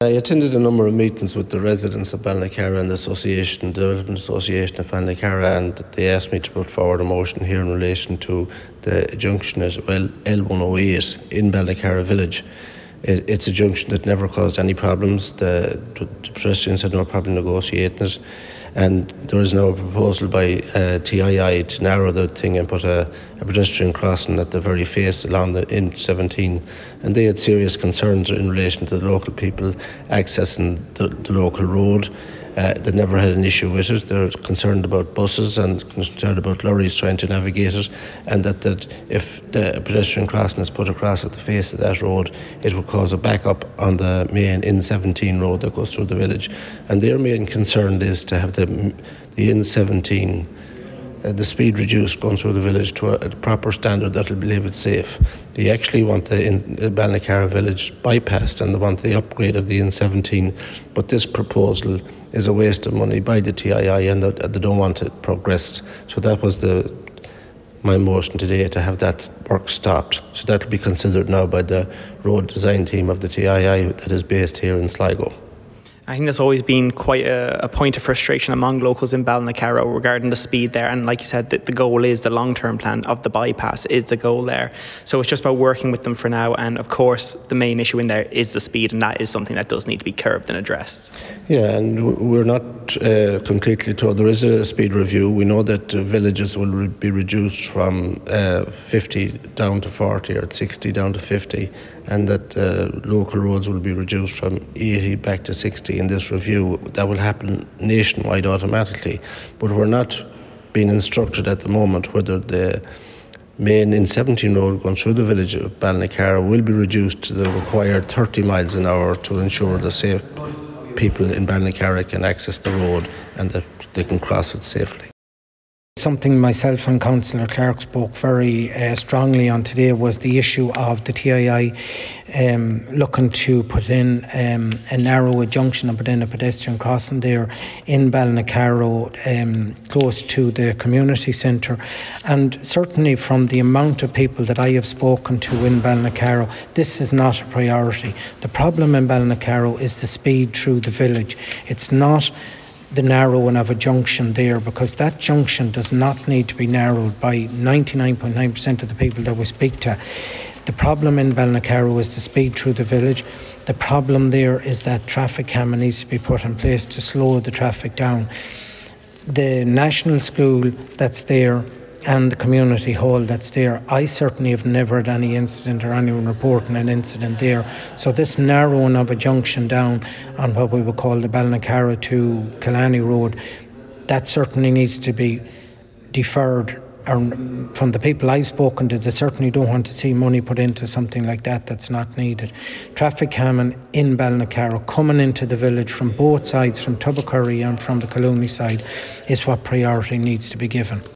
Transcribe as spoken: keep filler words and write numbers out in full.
I attended a number of meetings with the residents of Balnacarra and the Association, the Development Association of Balnacarra, and they asked me to put forward a motion here in relation to the junction at L one oh eight in Balnacarra village. It, it's a junction that never caused any problems. The, the pedestrians had no problem negotiating it, and there is now a proposal by uh, T I I to narrow the thing and put a, a pedestrian crossing at the very face along the N seventeen, and they had serious concerns in relation to the local people accessing the, the local road. Uh, they never had an issue with it. They're concerned about buses and concerned about lorries trying to navigate it, and that, that if the pedestrian crossing is put across at the face of that road, it would cause a backup on the main N seventeen road that goes through the village. And their main concern is to have the, the N seventeen, uh, the speed reduced going through the village to a, a proper standard that will leave it safe. They actually want the in, uh, Balnacarra village bypassed, and they want the upgrade of the N seventeen, but this proposal is a waste of money by the T I I, and they, they don't want it progressed. So that was the my motion today, to have that work stopped. So that will be considered now by the road design team of the T I I that is based here in Sligo. I think there's always been quite a, a point of frustration among locals in Balnacarra regarding the speed there, and like you said, the, the goal is the long-term plan of the bypass is the goal there. So it's just about working with them for now, and of course the main issue in there is the speed, and that is something that does need to be curbed and addressed. Yeah, and we're not uh, completely told. There is a speed review. We know that uh, villages will re- be reduced from uh, fifty down to forty, or sixty down to fifty, and that uh, local roads will be reduced from eighty back to sixty. In this review, that will happen nationwide automatically, but we're not being instructed at the moment whether the main N seventeen road going through the village of Balnacarra will be reduced to the required thirty miles an hour to ensure the safe people in Balnacarra can access the road and that they can cross it safely. Something myself and Councillor Clark spoke very uh, strongly on today was the issue of the T I I um, looking to put in um, a narrow junction and put in a pedestrian crossing there in Balnacarra, um, close to the community centre. And certainly from the amount of people that I have spoken to in Balnacarra, this is not a priority. The problem in Balnacarra is the speed through the village. It's not the narrowing of a junction there, because that junction does not need to be narrowed by ninety-nine point nine percent of the people that we speak to. The problem in Balnacarra is the speed through the village. The problem there is that traffic camera needs to be put in place to slow the traffic down. The national school that's there and the community hall that's there, I certainly have never had any incident or anyone reporting an incident there. So this narrowing of a junction down on what we would call the Balnacarra to Killarney Road, that certainly needs to be deferred. Or from the people I've spoken to, they certainly don't want to see money put into something like that that's not needed. Traffic calming in Balnacarra coming into the village from both sides, from Tubbercurry and from the Colony side, is what priority needs to be given.